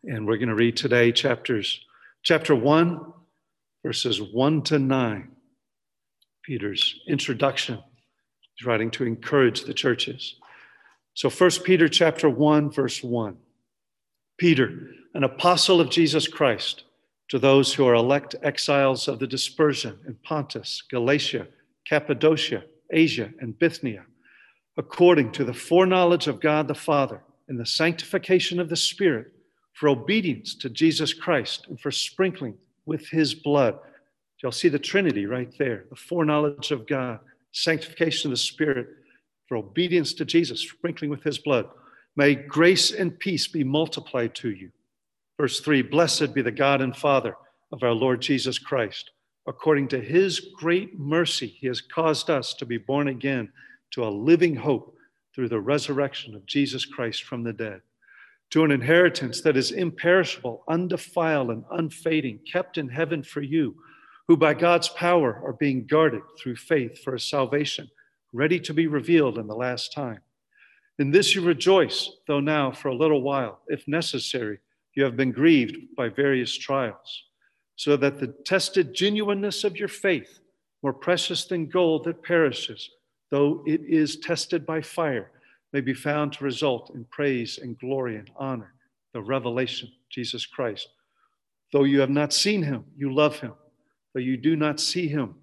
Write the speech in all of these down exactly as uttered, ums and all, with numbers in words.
And we're going to read today chapters, chapter one, verses one to nine. Peter's introduction. He's writing to encourage the churches. So First Peter chapter one, verse one. Peter, an apostle of Jesus Christ, to those who are elect exiles of the dispersion in Pontus, Galatia, Cappadocia, Asia, and Bithynia, according to the foreknowledge of God the Father and the sanctification of the Spirit, for obedience to Jesus Christ and for sprinkling with his blood. You'll see the Trinity right there, the foreknowledge of God, sanctification of the Spirit, for obedience to Jesus, sprinkling with his blood. May grace and peace be multiplied to you. Verse three, blessed be the God and Father of our Lord Jesus Christ. According to his great mercy, he has caused us to be born again to a living hope through the resurrection of Jesus Christ from the dead, to an inheritance that is imperishable, undefiled, and unfading, kept in heaven for you, who by God's power are being guarded through faith for a salvation, ready to be revealed in the last time. In this you rejoice, though now for a little while, if necessary, you have been grieved by various trials, so that the tested genuineness of your faith, more precious than gold that perishes, though it is tested by fire, may be found to result in praise and glory and honor, the revelation of Jesus Christ. Though you have not seen him, you love him. Though you do not see him,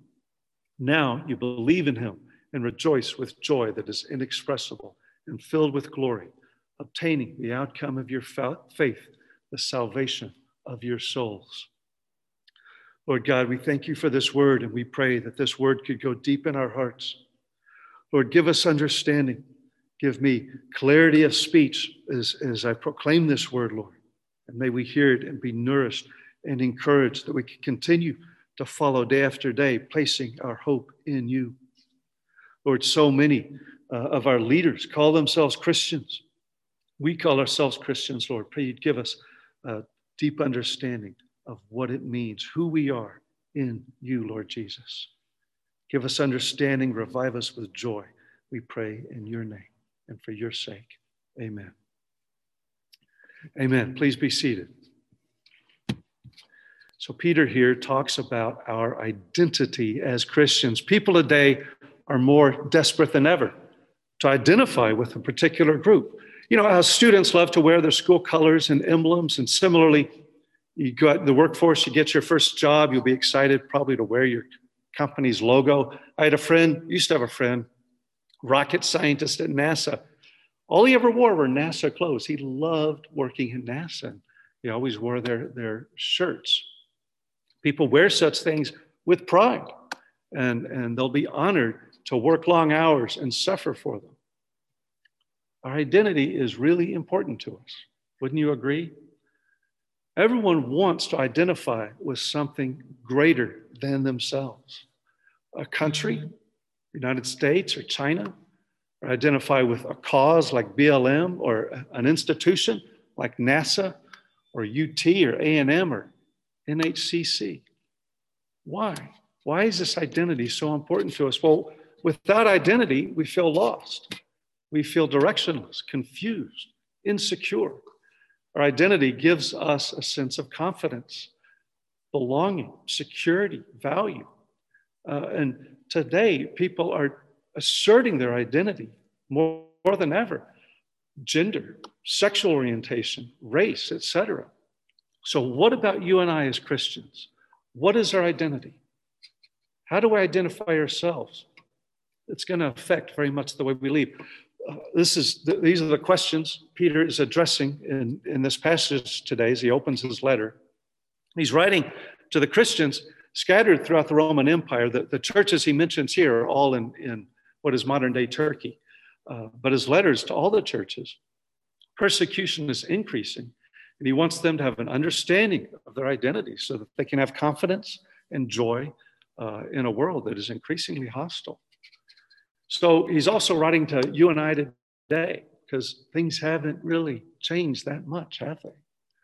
now you believe in him and rejoice with joy that is inexpressible and filled with glory, obtaining the outcome of your faith, the salvation of your souls. Lord God, we thank you for this word, and we pray that this word could go deep in our hearts. Lord, give us understanding. Give me clarity of speech as, as I proclaim this word, Lord. And may we hear it and be nourished and encouraged that we can continue to follow day after day, placing our hope in you. Lord, so many uh, of our leaders call themselves Christians. We call ourselves Christians, Lord. Pray you'd give us a deep understanding of what it means, who we are in you, Lord Jesus. Give us understanding, revive us with joy. We pray in your name and for your sake. Amen. Amen. Please be seated. So Peter here talks about our identity as Christians. People today are more desperate than ever to identify with a particular group. You know how students love to wear their school colors and emblems, and similarly, you go out in the workforce, you get your first job, you'll be excited probably to wear your company's logo. I had a friend, used to have a friend, rocket scientist at NASA. All he ever wore were NASA clothes. He loved working in NASA. He always wore their, their shirts. People wear such things with pride, and, and they'll be honored to work long hours and suffer for them. Our identity is really important to us. Wouldn't you agree? Everyone wants to identify with something greater than themselves. A country, United States or China, or identify with a cause like B L M, or an institution like NASA or U T or A and M or N H C C. Why? Why is this identity so important to us? Well, without identity, we feel lost. We feel directionless, confused, insecure. Our identity gives us a sense of confidence, belonging, security, value. Uh, and today, people are asserting their identity more, more than ever. Gender, sexual orientation, race, et cetera. So what about you and I as Christians? What is our identity? How do we identify ourselves? It's going to affect very much the way we live. Uh, this is the, these are the questions Peter is addressing in, in this passage today as he opens his letter. He's writing to the Christians scattered throughout the Roman Empire. The, the churches he mentions here are all in, in what is modern-day Turkey. Uh, but his letters to all the churches, persecution is increasing, and he wants them to have an understanding of their identity so that they can have confidence and joy uh, in a world that is increasingly hostile. So he's also writing to you and I today, because things haven't really changed that much, have they?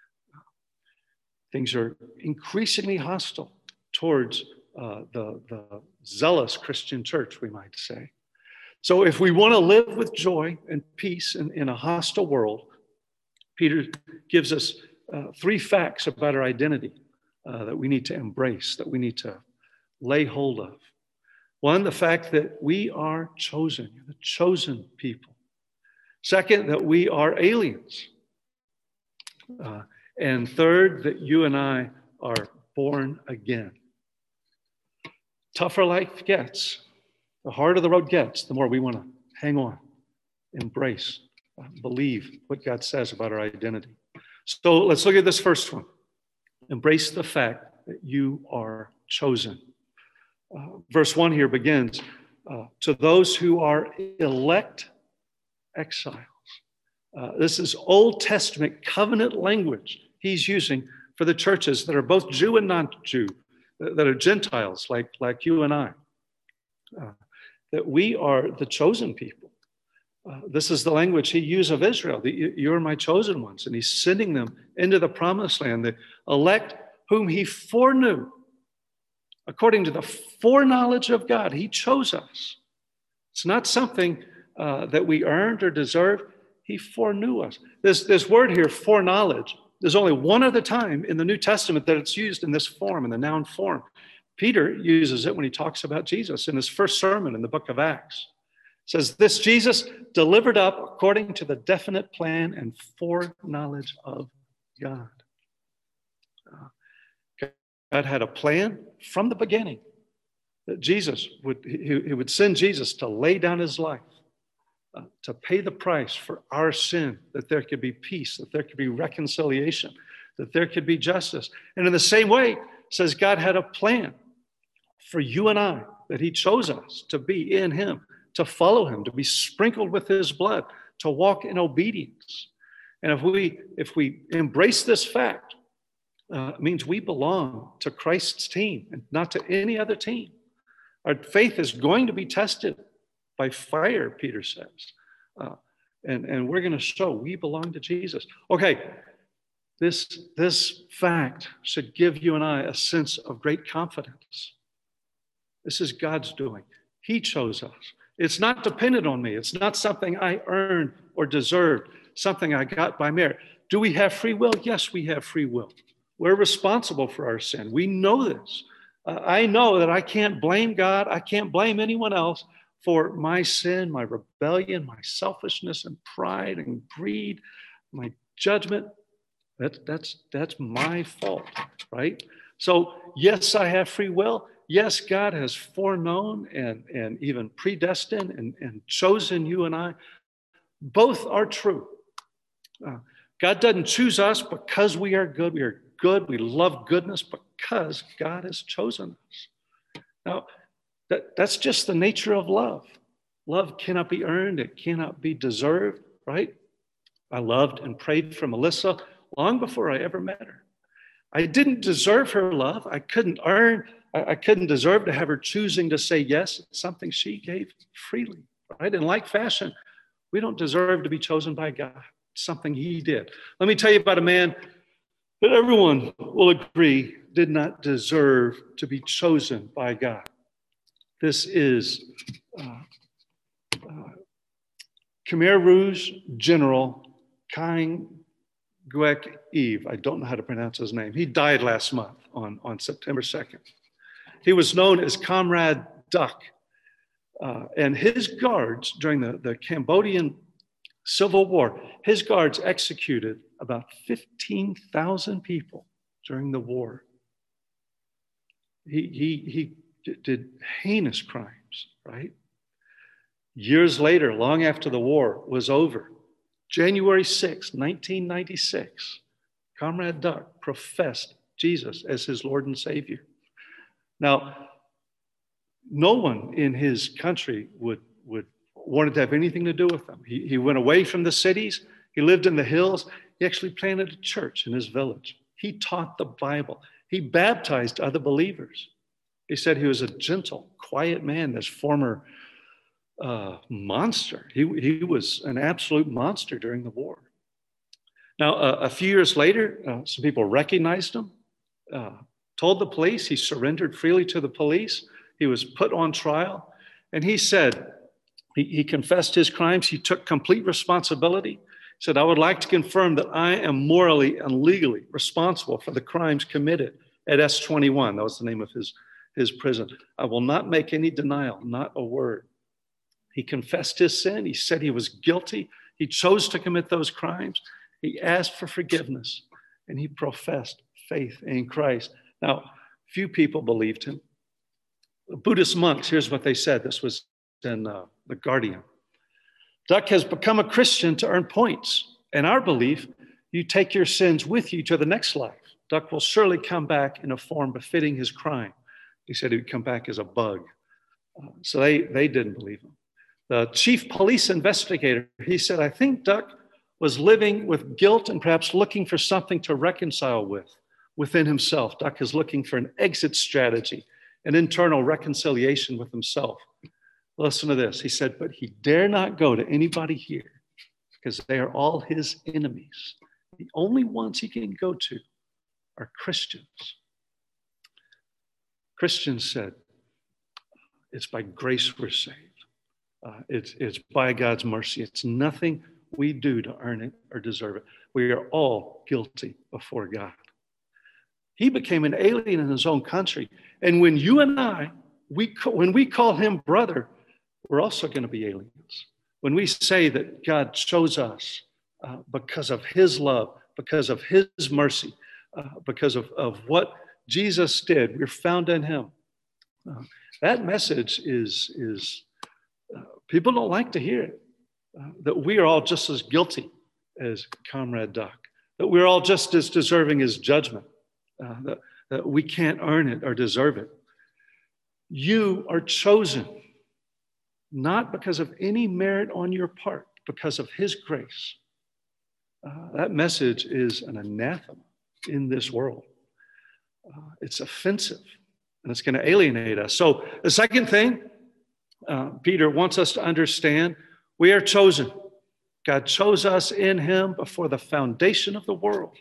Things are increasingly hostile towards uh, the, the zealous Christian church, we might say. So if we want to live with joy and peace in, in a hostile world, Peter gives us uh, three facts about our identity uh, that we need to embrace, that we need to lay hold of. One, the fact that we are chosen, the chosen people. Second, that we are aliens. Uh, and third, that you and I are born again. Tougher life gets, the harder the road gets, the more we want to hang on, embrace, uh, believe what God says about our identity. So let's look at this first one. Embrace the fact that you are chosen. Uh, verse one here begins, uh, to those who are elect exiles. Uh, this is Old Testament covenant language he's using for the churches that are both Jew and non-Jew, that are Gentiles like, like you and I. Uh, that we are the chosen people. Uh, this is the language he used of Israel. The, you're my chosen ones. And he's sending them into the promised land, the elect whom he foreknew. According to the foreknowledge of God, he chose us. It's not something uh, that we earned or deserved. He foreknew us. This, this word here, foreknowledge, there's only one other time in the New Testament that it's used in this form, in the noun form. Peter uses it when he talks about Jesus in his first sermon in the book of Acts. It says, this Jesus delivered up according to the definite plan and foreknowledge of God. Uh, God had a plan from the beginning that Jesus would, he, he would send Jesus to lay down his life, uh, to pay the price for our sin, that there could be peace, that there could be reconciliation, that there could be justice. And in the same way, it says God had a plan for you and I, that he chose us to be in him, to follow him, to be sprinkled with his blood, to walk in obedience. And if we, if we embrace this fact, uh, it means we belong to Christ's team and not to any other team. Our faith is going to be tested by fire, Peter says. Uh, and, and we're going to show we belong to Jesus. Okay, this, this fact should give you and I a sense of great confidence. This is God's doing. He chose us. It's not dependent on me. It's not something I earned or deserved, something I got by merit. Do we have free will? Yes, we have free will. We're responsible for our sin. We know this. Uh, I know that I can't blame God. I can't blame anyone else for my sin, my rebellion, my selfishness and pride and greed, my judgment. That's, that's, that's my fault, right? So yes, I have free will. Yes, God has foreknown and, and even predestined and, and chosen you and I. Both are true. Uh, God doesn't choose us because we are good. We are good. We love goodness because God has chosen us. Now, that, that's just the nature of love. Love cannot be earned. It cannot be deserved, right? I loved and prayed for Melissa long before I ever met her. I didn't deserve her love. I couldn't earn I couldn't deserve to have her choosing to say yes. It's something she gave freely, right? In like fashion, we don't deserve to be chosen by God. It's something he did. Let me tell you about a man that everyone will agree did not deserve to be chosen by God. This is uh, uh, Khmer Rouge General Kang Guek Eve. I don't know how to pronounce his name. He died last month on, on September second. He was known as Comrade Duck. Uh, and his guards during the, the Cambodian Civil War, his guards executed about fifteen thousand people during the war. He, he, he did heinous crimes, right? Years later, long after the war was over, January sixth, nineteen ninety-six, Comrade Duck professed Jesus as his Lord and Savior. Now, no one in his country would, would wanted to have anything to do with him. He, he went away from the cities. He lived in the hills. He actually planted a church in his village. He taught the Bible. He baptized other believers. He said he was a gentle, quiet man, this former uh, monster. He, he was an absolute monster during the war. Now, uh, a few years later, uh, some people recognized him. Uh, told the police, he surrendered freely to the police. He was put on trial. And he said, he, he confessed his crimes. He took complete responsibility. said, I would like to confirm that I am morally and legally responsible for the crimes committed at S twenty-one. That was the name of his, his prison. I will not make any denial, not a word. He confessed his sin. He said he was guilty. He chose to commit those crimes. He asked for forgiveness, and he professed faith in Christ. Now, few people believed him. The Buddhist monks, here's what they said. This was in uh, The Guardian. Duck has become a Christian to earn points. In our belief, you take your sins with you to the next life. Duck will surely come back in a form befitting his crime. He said he would come back as a bug. Uh, so they, they didn't believe him. The chief police investigator, he said, I think Duck was living with guilt and perhaps looking for something to reconcile with within himself. Duck is looking for an exit strategy, an internal reconciliation with himself. Listen to this. He said, but he dare not go to anybody here because they are all his enemies. The only ones he can go to are Christians. Christians said, it's by grace we're saved. Uh, it's, it's by God's mercy. It's nothing we do to earn it or deserve it. We are all guilty before God. He became an alien in his own country. And when you and I, we when we call him brother, we're also going to be aliens. When we say that God chose us uh, because of his love, because of his mercy, uh, because of, of what Jesus did, we're found in him. Uh, that message is, is uh, people don't like to hear it, uh, that we are all just as guilty as Comrade Duck, that we're all just as deserving as judgment, uh, that, that we can't earn it or deserve it. You are chosen, not because of any merit on your part, because of his grace. Uh, that message is an anathema in this world. Uh, it's offensive, and it's going to alienate us. So the second thing, uh, Peter wants us to understand, we are chosen. God chose us in him before the foundation of the world.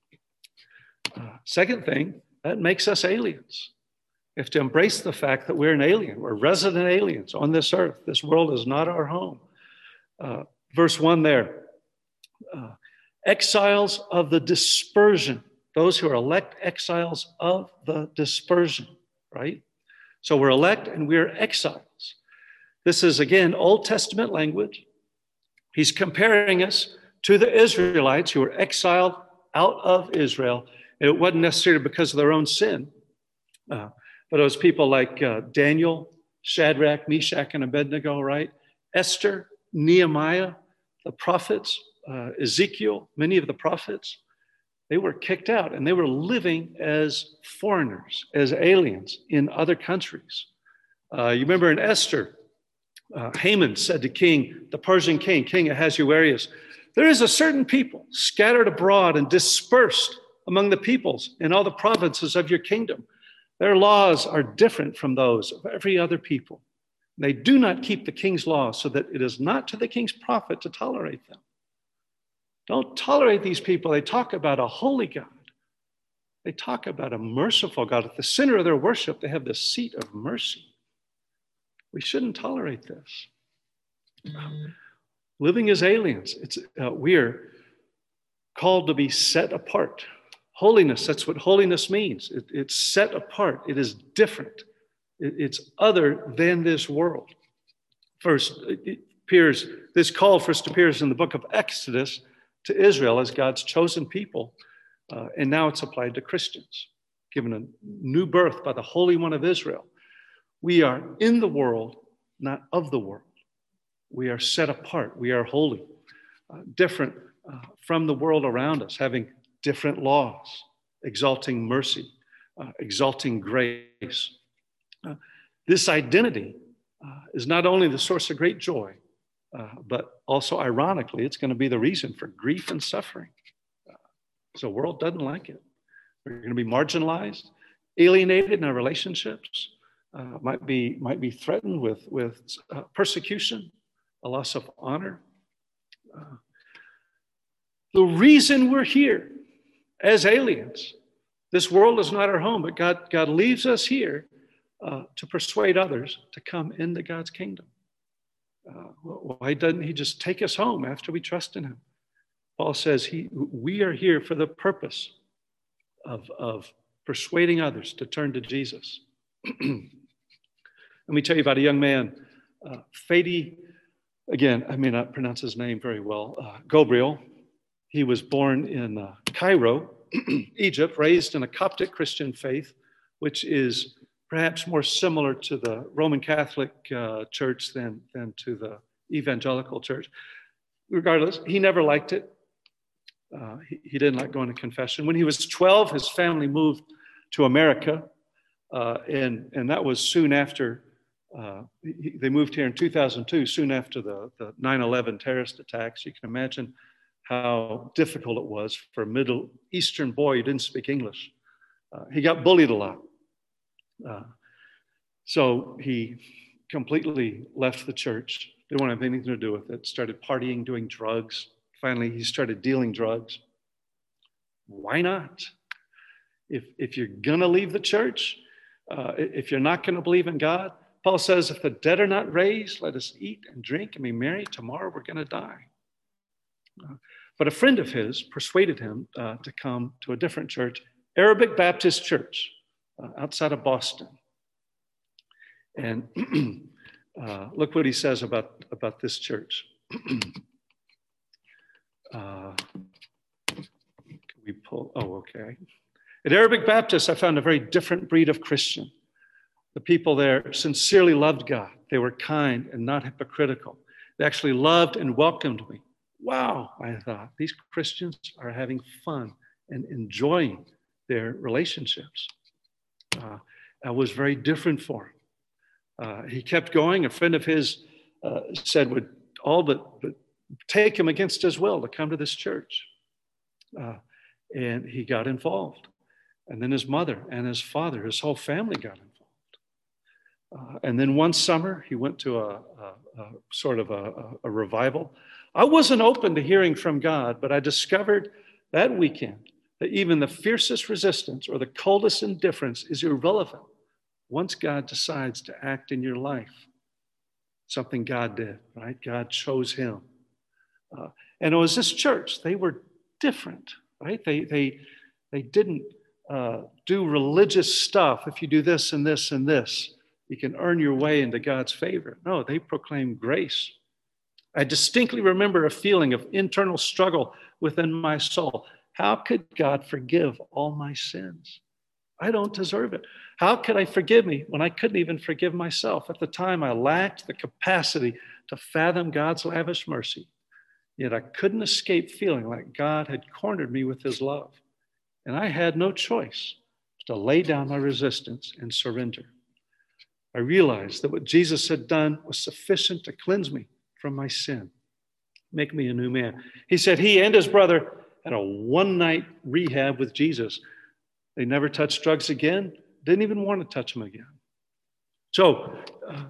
Uh, second thing, that makes us aliens. We have to embrace the fact that we're an alien. We're resident aliens on this earth. This world is not our home. Uh, verse one there, uh, exiles of the dispersion. Those who are elect exiles of the dispersion, right? So we're elect and we're exiles. This is, again, Old Testament language. He's comparing us to the Israelites who were exiled out of Israel. It wasn't necessarily because of their own sin, uh, but it was people like uh, Daniel, Shadrach, Meshach, and Abednego, right? Esther, Nehemiah, the prophets, uh, Ezekiel, many of the prophets. They were kicked out and they were living as foreigners, as aliens in other countries. Uh, you remember in Esther, uh, Haman said to King, the Persian king, King Ahasuerus, there is a certain people scattered abroad and dispersed among the peoples in all the provinces of your kingdom. Their laws are different from those of every other people. They do not keep the king's laws, so that it is not to the king's profit to tolerate them. Don't tolerate these people. They talk about a holy God. They talk about a merciful God. At the center of their worship, they have the seat of mercy. We shouldn't tolerate this. Mm-hmm. Living as aliens, it's, uh, we are called to be set apart. Holiness, that's what holiness means. It, it's set apart. It is different. It, it's other than this world. First, it appears, this call first appears in the book of Exodus to Israel as God's chosen people. Uh, and now it's applied to Christians, given a new birth by the Holy One of Israel. We are in the world, not of the world. We are set apart. We are holy, uh, different uh, from the world around us, having different laws, exalting mercy, uh, exalting grace. Uh, this identity uh, is not only the source of great joy, uh, but also, ironically, it's going to be the reason for grief and suffering. Uh, so the world doesn't like it. We're going to be marginalized, alienated in our relationships, uh, might be, might be threatened with, with uh, persecution, a loss of honor. Uh, the reason we're here as aliens, this world is not our home, but God, God leaves us here uh, to persuade others to come into God's kingdom. Uh, why doesn't he just take us home after we trust in him? Paul says he, we are here for the purpose of, of persuading others to turn to Jesus. Let me tell you about a young man, uh, Fadi, again, I may not pronounce his name very well, uh, Gabriel. He was born in uh, Cairo, Egypt, raised in a Coptic Christian faith, which is perhaps more similar to the Roman Catholic uh, Church than, than to the evangelical church. Regardless, he never liked it. Uh, he, he didn't like going to confession. When he was twelve, his family moved to America, uh, and, and that was soon after, uh, he, they moved here in two thousand two, soon after the, the nine eleven terrorist attacks. You can imagine how difficult it was for a Middle Eastern boy who didn't speak English. Uh, he got bullied a lot. Uh, so he completely left the church, didn't want to have anything to do with it, started partying, doing drugs. Finally, he started dealing drugs. Why not? If, if you're going to leave the church, uh, if you're not going to believe in God, Paul says, if the dead are not raised, let us eat and drink and be merry. Tomorrow we're going to die. Uh, but a friend of his persuaded him uh, to come to a different church, Arabic Baptist Church, uh, outside of Boston. And uh, look what he says about, about this church. uh, can we pull? Oh, okay. At Arabic Baptist, I found a very different breed of Christian. The people there sincerely loved God. They were kind and not hypocritical. They actually loved and welcomed me. Wow, I thought, these Christians are having fun and enjoying their relationships. Uh, that was very different for him. Uh, he kept going. A friend of his uh, said would all but, but take him against his will to come to this church. Uh, and he got involved. And then his mother and his father, his whole family got involved. Uh, and then one summer, he went to a, a, a sort of a, a revival. I wasn't open to hearing from God, but I discovered that weekend that even the fiercest resistance or the coldest indifference is irrelevant once God decides to act in your life. Something God did, right? God chose him. Uh, and it was this church. They were different, right? They, they, they didn't uh, do religious stuff. If you do this and this and this, you can earn your way into God's favor. No, they proclaimed grace. I distinctly remember a feeling of internal struggle within my soul. How could God forgive all my sins? I don't deserve it. How could I forgive me when I couldn't even forgive myself? At the time, I lacked the capacity to fathom God's lavish mercy. Yet I couldn't escape feeling like God had cornered me with his love. And I had no choice but to lay down my resistance and surrender. I realized that what Jesus had done was sufficient to cleanse me from my sin, make me a new man. He said he and his brother had a one-night rehab with Jesus. They never touched drugs again, didn't even want to touch them again. So uh,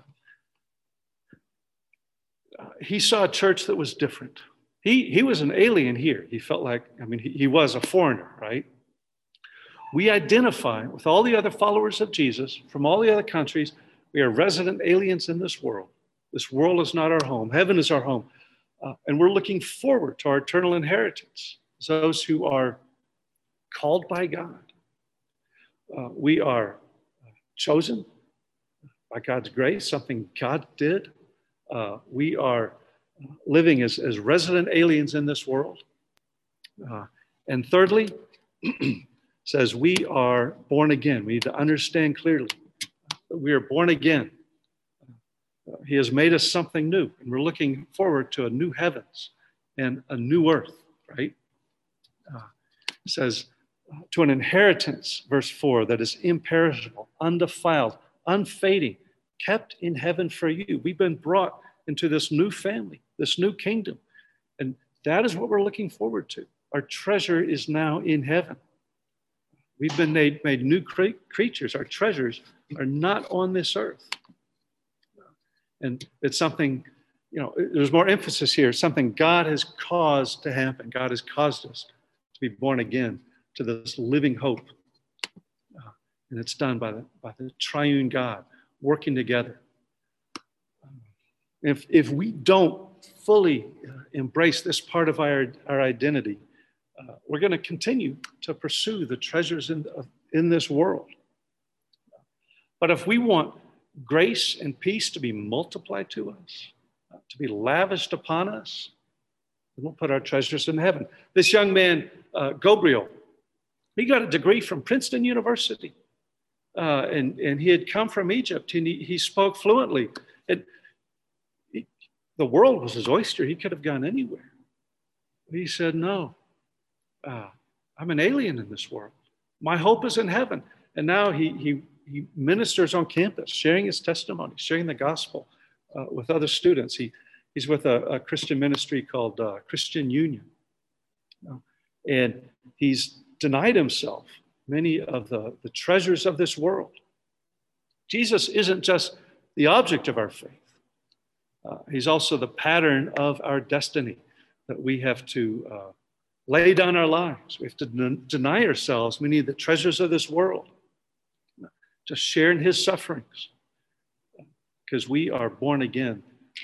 uh, he saw a church that was different. He, he was an alien here. He felt like, I mean, he, he was a foreigner, right? We identify with all the other followers of Jesus from all the other countries. We are resident aliens in this world. This world is not our home. Heaven is our home. Uh, and we're looking forward to our eternal inheritance, those who are called by God. Uh, we are chosen by God's grace, something God did. Uh, we are living as, as resident aliens in this world. Uh, and thirdly, says we are born again. We need to understand clearly that we are born again. Uh, he has made us something new, and we're looking forward to a new heavens and a new earth, right? Uh, it says, uh, to an inheritance, verse four, that is imperishable, undefiled, unfading, kept in heaven for you. We've been brought into this new family, this new kingdom, and that is what we're looking forward to. Our treasure is now in heaven. We've been made, made new cre- creatures. Our treasures are not on this earth. And it's something, you know, there's more emphasis here, something God has caused to happen. God has caused us to be born again to this living hope. Uh, and it's done by the, by the triune God working together. If, if we don't fully uh, embrace this part of our, our identity, uh, we're going to continue to pursue the treasures in, uh, in this world. But if we want grace and peace to be multiplied to us, uh, to be lavished upon us, then we'll put our treasures in heaven. This young man, uh, Gabriel, he got a degree from Princeton University. Uh, and, and he had come from Egypt, and he, he spoke fluently. And he, the world was his oyster. He could have gone anywhere. He said, no, uh, I'm an alien in this world. My hope is in heaven. And now he, he, he ministers on campus, sharing his testimony, sharing the gospel uh, with other students. He, he's with a, a Christian ministry called uh, Christian Union. Uh, and he's denied himself many of the, the treasures of this world. Jesus isn't just the object of our faith. Uh, he's also the pattern of our destiny, that we have to uh, lay down our lives. We have to den- deny ourselves many of the treasures of this world, just share in his sufferings, because we are born again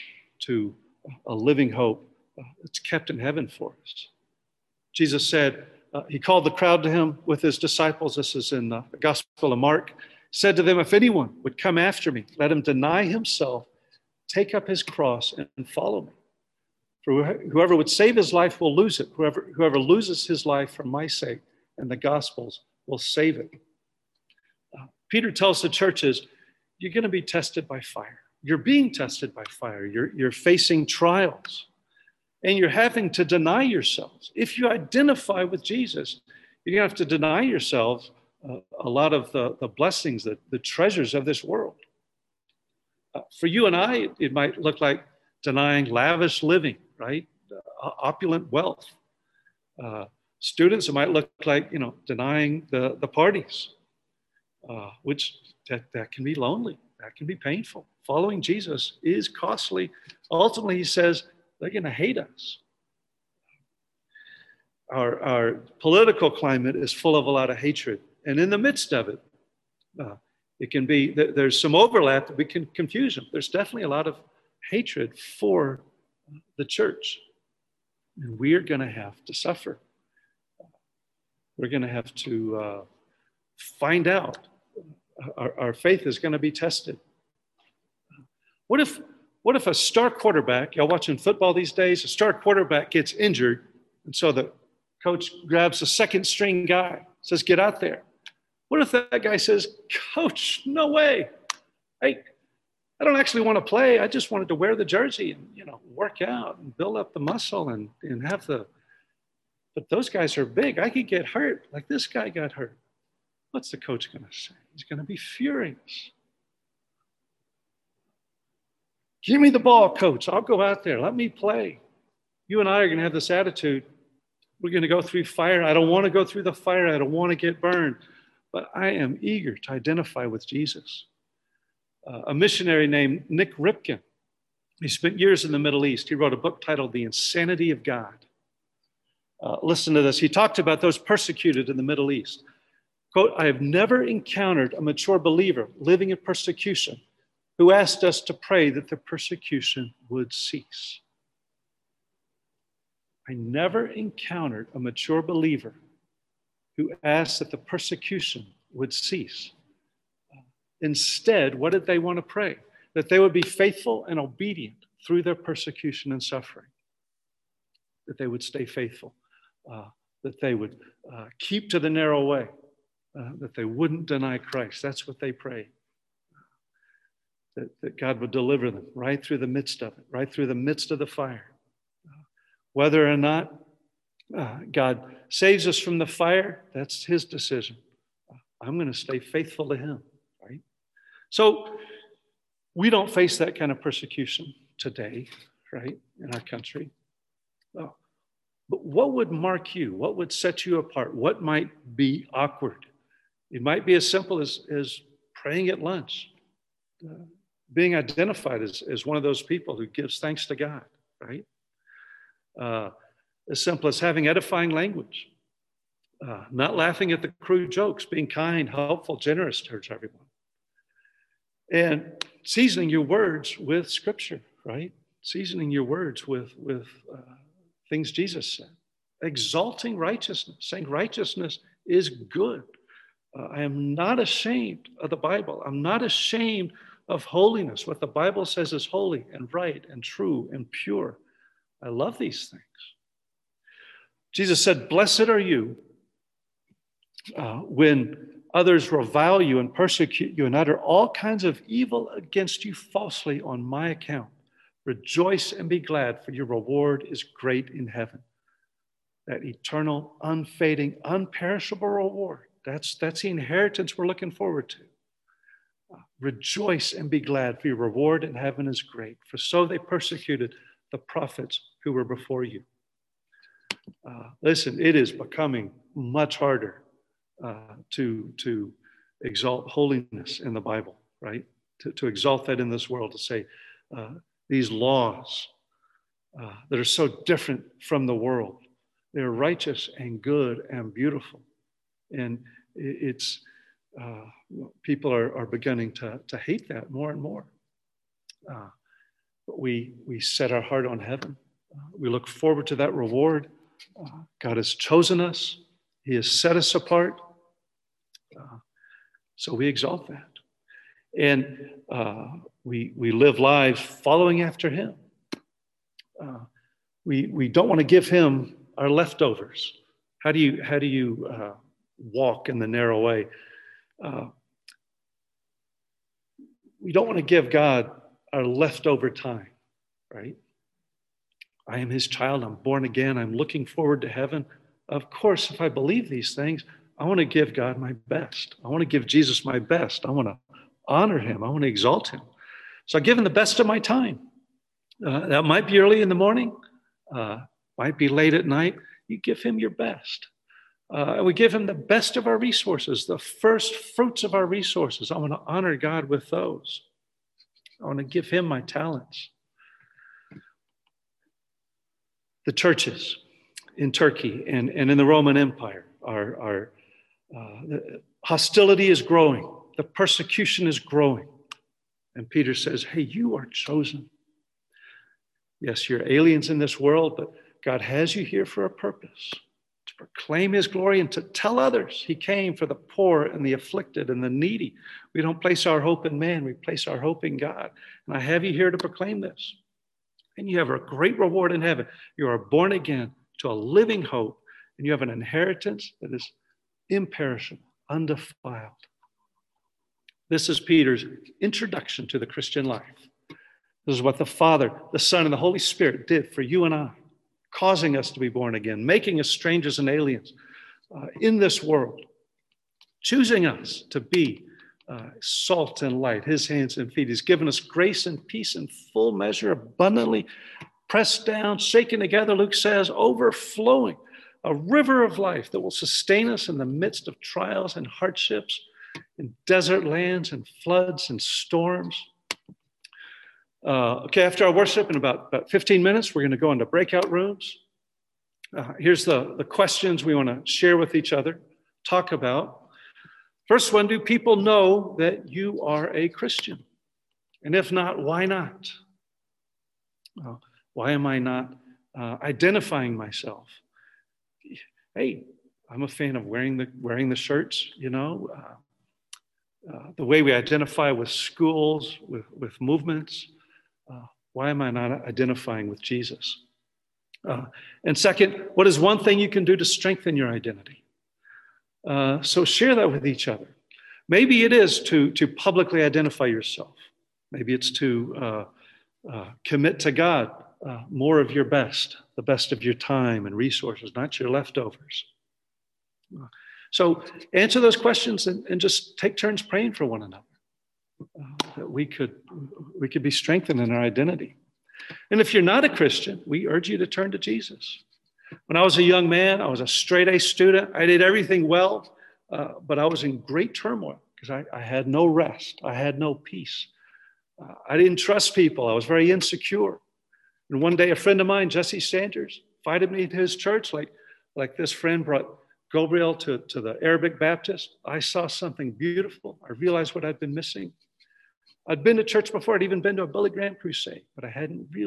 to a living hope that's kept in heaven for us. Jesus said, Uh, he called the crowd to him with his disciples. This is in uh, the Gospel of Mark. Said to them, if anyone would come after me, let him deny himself, take up his cross, and, and follow me. For whoever would save his life will lose it. Whoever, whoever loses his life for my sake and the gospel's will save it. Uh, Peter tells the churches, you're going to be tested by fire. You're being tested by fire. You're, you're facing trials. And you're having to deny yourselves. If you identify with Jesus, you're going to have to deny yourselves uh, a lot of the, the blessings, the, the treasures of this world. Uh, for you and I, it might look like denying lavish living, right? Uh, opulent wealth. Uh, students, it might look like, you know, denying the, the parties, uh, which that, that can be lonely. That can be painful. Following Jesus is costly. Ultimately, he says, they're going to hate us. Our, our political climate is full of a lot of hatred. And in the midst of it, uh, it can be, there's some overlap that we can confuse them. There's definitely a lot of hatred for the church. And we are going to have to suffer. We're going to have to uh, find out. Our, our faith is going to be tested. What if What if a star quarterback, y'all watching football these days, a star quarterback gets injured, and so the coach grabs the second string guy, says, get out there. What if that guy says, coach, no way. Hey, I don't actually want to play. I just wanted to wear the jersey and, you know, work out and build up the muscle and, and have the, but those guys are big. I could get hurt like this guy got hurt. What's the coach going to say? He's going to be furious. Give me the ball, coach. I'll go out there. Let me play. You and I are going to have this attitude. We're going to go through fire. I don't want to go through the fire. I don't want to get burned. But I am eager to identify with Jesus. Uh, a missionary named Nick Ripken, he spent years in the Middle East. He wrote a book titled The Insanity of God. Uh, listen to this. He talked about those persecuted in the Middle East. Quote, I have never encountered a mature believer living in persecution who asked us to pray that the persecution would cease. I never encountered a mature believer who asked that the persecution would cease. Instead, what did they want to pray? That they would be faithful and obedient through their persecution and suffering. That they would stay faithful. Uh, that they would uh, keep to the narrow way. Uh, that they wouldn't deny Christ. That's what they prayed. That, that God would deliver them right through the midst of it, right through the midst of the fire. Uh, whether or not uh, God saves us from the fire, that's his decision. Uh, I'm going to stay faithful to him, right? So we don't face that kind of persecution today, right, in our country. Well, but what would mark you? What would set you apart? What might be awkward? It might be as simple as, as praying at lunch. Uh, being identified as, as one of those people who gives thanks to God, right? Uh, as simple as having edifying language, uh, not laughing at the crude jokes, being kind, helpful, generous towards everyone. And seasoning your words with scripture, right? seasoning your words with, with uh, things Jesus said, exalting righteousness, saying righteousness is good. Uh, I am not ashamed of the Bible. I'm not ashamed of holiness. What the Bible says is holy and right and true and pure. I love these things. Jesus said, blessed are you uh, when others revile you and persecute you and utter all kinds of evil against you falsely on my account. Rejoice and be glad, for your reward is great in heaven. That eternal, unfading, unperishable reward. That's, that's the inheritance we're looking forward to. Uh, rejoice and be glad, for your reward in heaven is great. For so they persecuted the prophets who were before you. Uh, listen, it is becoming much harder uh, to, to exalt holiness in the Bible, right? To, to exalt that in this world, to say uh, these laws uh, that are so different from the world, they're righteous and good and beautiful. And it's, uh, people are, are beginning to, to hate that more and more. Uh, but we, we set our heart on heaven. Uh, we look forward to that reward. Uh, God has chosen us. He has set us apart. Uh, so we exalt that. And uh, we, we live lives following after him. Uh, we, we don't want to give him our leftovers. How do you, how do you uh, walk in the narrow way? Uh, we don't want to give God our leftover time, right? I am his child. I'm born again. I'm looking forward to heaven. Of course, if I believe these things, I want to give God my best. I want to give Jesus my best. I want to honor him. I want to exalt him. So I give him the best of my time. Uh, that might be early in the morning. Uh, might be late at night. You give him your best. Uh, and we give him the best of our resources, the first fruits of our resources. I want to honor God with those. I want to give him my talents. The churches in Turkey and, and in the Roman Empire are, are uh, the hostility is growing. The persecution is growing. And Peter says, hey, you are chosen. Yes, you're aliens in this world, but God has you here for a purpose, to proclaim his glory and to tell others he came for the poor and the afflicted and the needy. We don't place our hope in man, we place our hope in God. And I have you here to proclaim this. And you have a great reward in heaven. You are born again to a living hope, and you have an inheritance that is imperishable, undefiled. This is Peter's introduction to the Christian life. This is what the Father, the Son, and the Holy Spirit did for you and I, causing us to be born again, making us strangers and aliens uh, in this world, choosing us to be uh, salt and light, his hands and feet. He's given us grace and peace in full measure, abundantly, pressed down, shaken together, Luke says, overflowing, a river of life that will sustain us in the midst of trials and hardships, in desert lands and floods and storms. Uh, okay, after our worship in about, about fifteen minutes, we're going to go into breakout rooms. Uh, here's the, the questions we want to share with each other, talk about. First one, do people know that you are a Christian? And if not, why not? Uh, why am I not uh, identifying myself? Hey, I'm a fan of wearing the, wearing the shirts, you know, uh, uh, the way we identify with schools, with, with movements. Uh, why am I not identifying with Jesus? Uh, and second, what is one thing you can do to strengthen your identity? Uh, so share that with each other. Maybe it is to, to publicly identify yourself. Maybe it's to uh, uh, commit to God uh, more of your best, the best of your time and resources, not your leftovers. Uh, so answer those questions and, and just take turns praying for one another. Uh, that we could we could be strengthened in our identity. And if you're not a Christian, we urge you to turn to Jesus. When I was a young man, I was a straight A student. I did everything well, uh, but I was in great turmoil because I, I had no rest. I had no peace. Uh, I didn't trust people. I was very insecure. And one day, a friend of mine, Jesse Sanders, invited me to his church, like, like this friend brought Gabriel to, to the Arabic Baptist. I saw something beautiful. I realized what I'd been missing. I'd been to church before. I'd even been to a Billy Graham crusade, but I hadn't really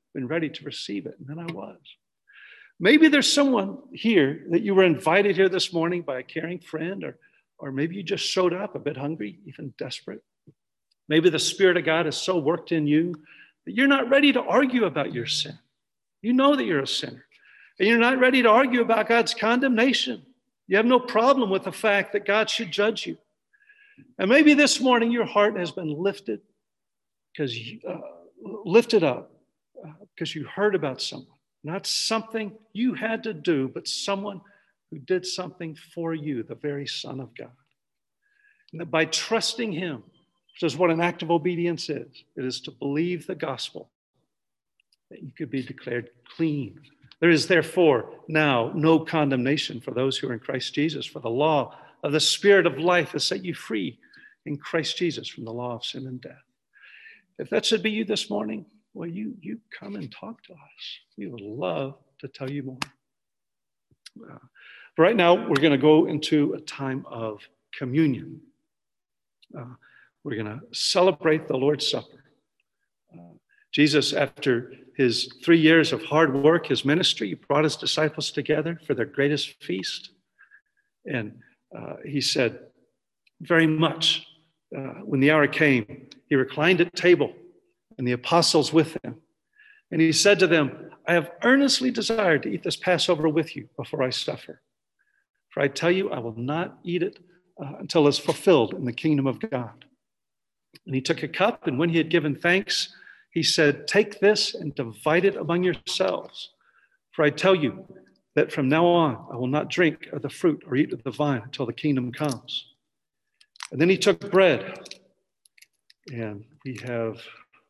been ready to receive it, and then I was. Maybe there's someone here that you were invited here this morning by a caring friend, or, or maybe you just showed up a bit hungry, even desperate. Maybe the Spirit of God has so worked in you that you're not ready to argue about your sin. You know that you're a sinner, and you're not ready to argue about God's condemnation. You have no problem with the fact that God should judge you. And maybe this morning your heart has been lifted because you, uh, lifted up uh, because you heard about someone. Not something you had to do, but someone who did something for you, the very Son of God. And that by trusting him, which is what an act of obedience is, it is to believe the gospel, that you could be declared clean. There is therefore now no condemnation for those who are in Christ Jesus, for the law of the Spirit of life has set you free in Christ Jesus from the law of sin and death. If that should be you this morning, well, you, you come and talk to us. We would love to tell you more. Uh, but right now, we're going to go into a time of communion. Uh, we're going to celebrate the Lord's Supper. Uh, Jesus, after his three years of hard work, his ministry, he brought his disciples together for their greatest feast. And uh, he said, very much, uh, when the hour came, he reclined at table, and the apostles with him. And he said to them, I have earnestly desired to eat this Passover with you before I suffer. For I tell you, I will not eat it uh, until it's fulfilled in the kingdom of God. And he took a cup, and when he had given thanks, he said, take this and divide it among yourselves. For I tell you that from now on, I will not drink of the fruit or eat of the vine until the kingdom comes. And then he took bread, and we have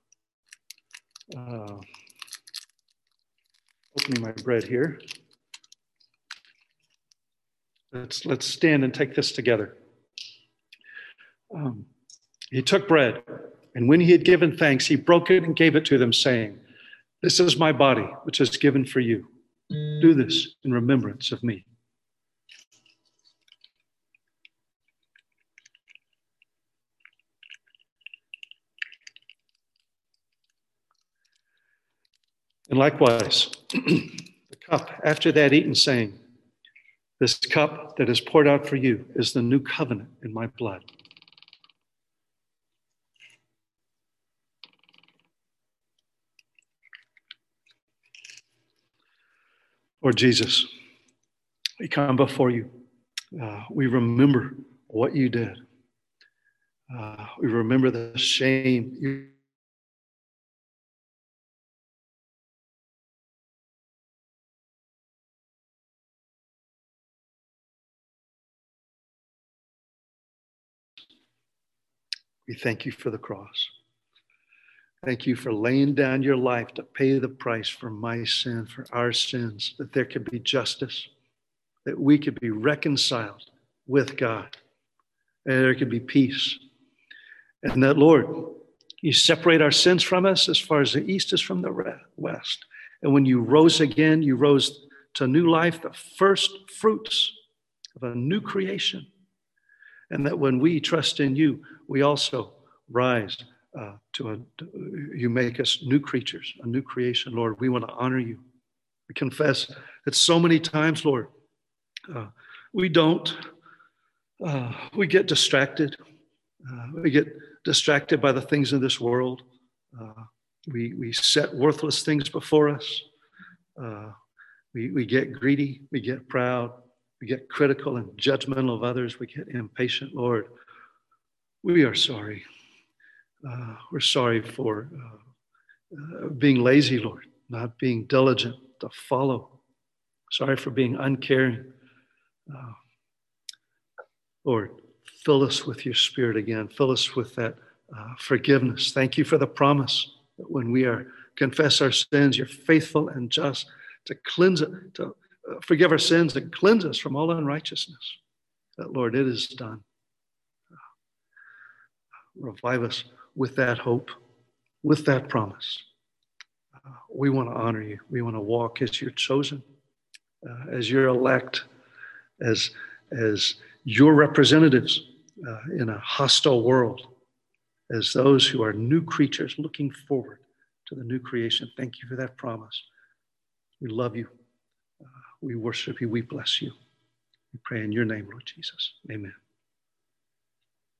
Uh, opening my bread here. Let's, let's stand and take this together. Um, he took bread, and when he had given thanks, he broke it and gave it to them, saying, this is my body, which is given for you. Do this in remembrance of me. And likewise, the cup after that eaten, saying, this cup that is poured out for you is the new covenant in my blood. Lord Jesus, we come before you. Uh, we remember what you did. Uh, we remember the shame you We thank you for the cross. Thank you for laying down your life to pay the price for my sin, for our sins, that there could be justice, that we could be reconciled with God, and there could be peace. And that, Lord, you separate our sins from us as far as the east is from the west. And when you rose again, you rose to new life, the first fruits of a new creation. And that when we trust in you, we also rise uh, to a, you make us new creatures, a new creation, Lord. We want to honor you. We confess that so many times, Lord, uh, we don't, uh, we get distracted. Uh, we get distracted by the things in this world. Uh, we, we set worthless things before us. Uh, we, we get greedy, we get proud. We get critical and judgmental of others. We get impatient, Lord. We are sorry. Uh, we're sorry for uh, uh, being lazy, Lord, not being diligent to follow. Sorry for being uncaring. Uh, Lord, fill us with your Spirit again. Fill us with that uh, forgiveness. Thank you for the promise that when we are confess our sins, you're faithful and just to cleanse it, to forgive our sins and cleanse us from all unrighteousness. That, Lord, it is done. Revive us with that hope, with that promise. Uh, we want to honor you. We want to walk as your chosen, uh, as your elect, as, as your representatives uh, in a hostile world, as those who are new creatures looking forward to the new creation. Thank you for that promise. We love you. Uh, we worship you. We bless you. We pray in your name, Lord Jesus. Amen.